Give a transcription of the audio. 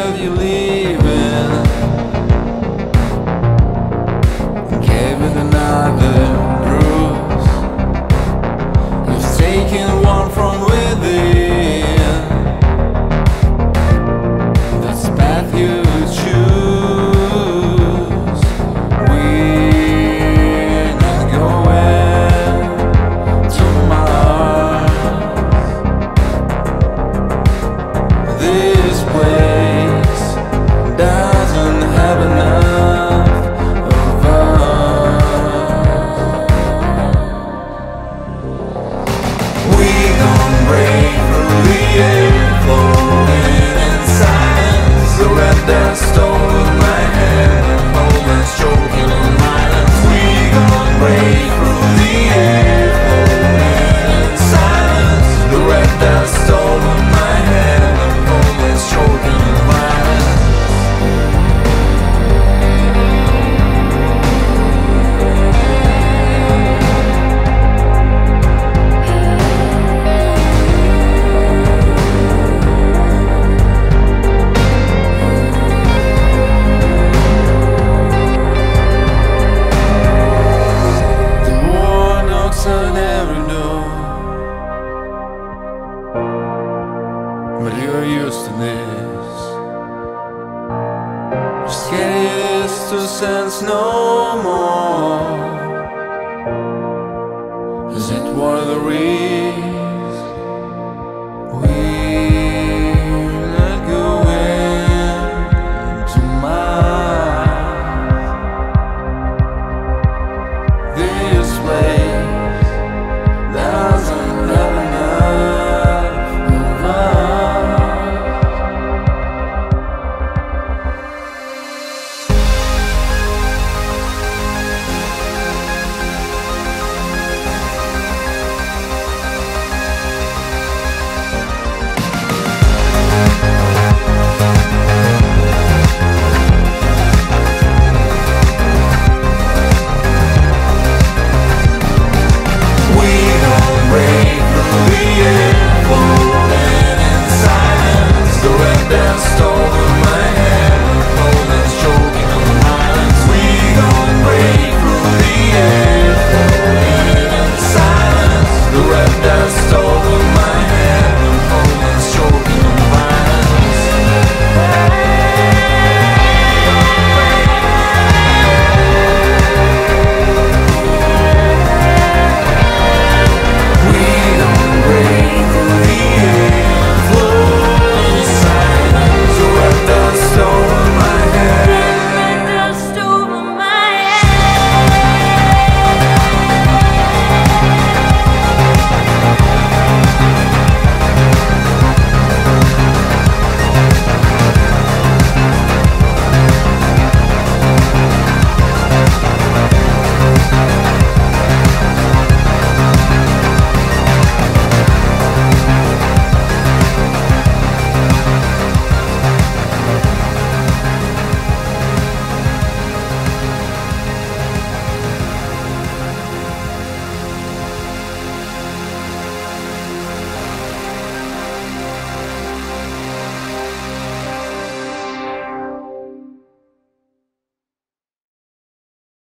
world you live in. Gave it another bruise. You've taken one from within. That's the path you choose. We're not going to Mars. This place doesn't have enough of us. We gon' break through the air, floating in silence. The red dust over my head and moments choking on my lips. We gon' break through the air, floating in silence. The red dust over my head and moments choking on my lips. The war knocks on every door, but you're used to this. Just get used to sense no more. Is it worth the reason?